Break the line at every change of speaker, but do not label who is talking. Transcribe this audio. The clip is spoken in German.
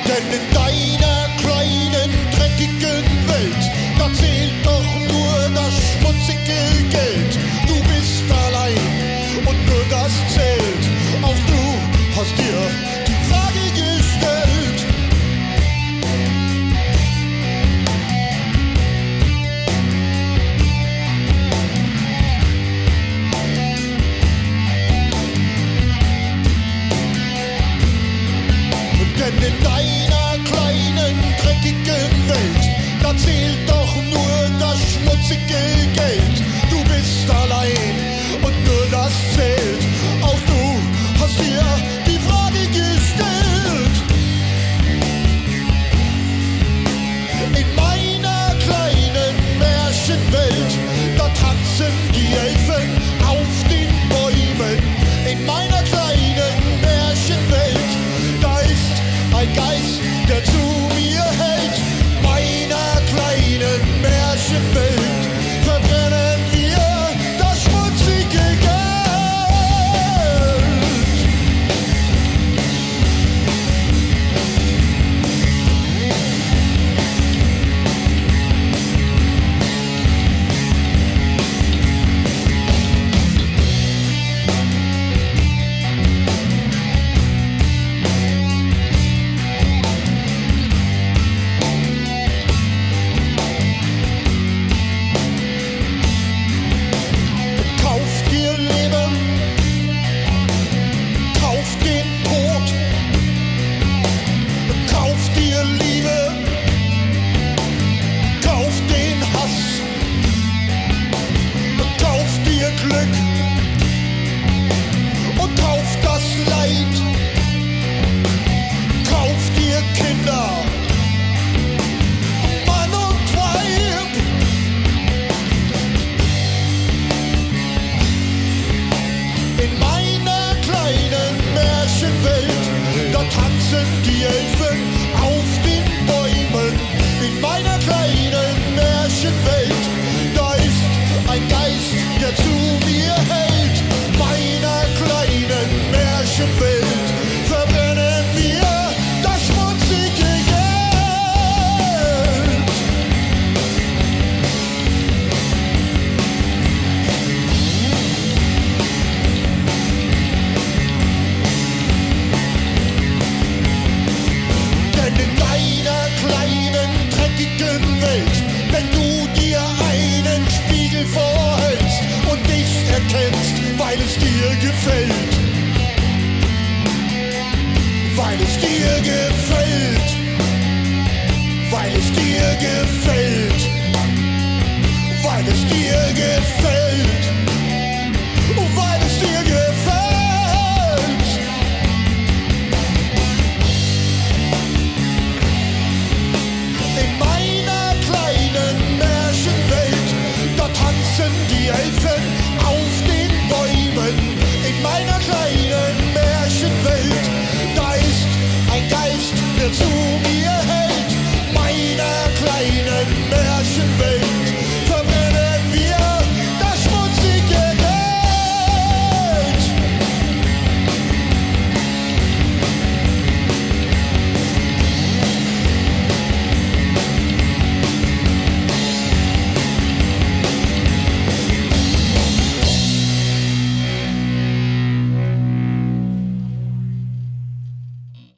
Denn in deiner kleinen, dreckigen Welt, da zählt doch nur das schmutzige Geld. Du bist allein und nur das zählt. Auch du hast dir die Frage gestellt. Denn in deiner kleinen, dreckigen Welt, da zählt doch nur das schmutzige Geld. Du bist allein und nur das zählt. Auch du hast dir die Frage gestellt. In meiner kleinen Märchenwelt, da tanzen die Elfen auf den Bäumen. In meiner kleinen Märchenwelt, da ist ein Geist, der zu mir hält. Meiner kleinen Märchenwelt verbrennen wir das schmutzige Geld. Kauf dir Leben, kauf den Tod, kauf dir Liebe, kauf den Hass, kauf dir Glück und kauf das Leid, kauf dir Kinder, Mann und Weib. In meiner kleinen Märchenwelt, da tanzen die Elfen auf den Bäumen. In meiner kleinen Märchenwelt, da ist ein Geist, der zu mir hält. Meiner kleinen Märchenwelt verbrennen wir das schmutzige Geld. Denn in deiner kleinen, dreckigen Welt, wenn du dir einen Spiegel vorhältst und dich erkennst, weil es dir gefällt, weil es dir gefällt, weil es dir gefällt, weil es dir gefällt.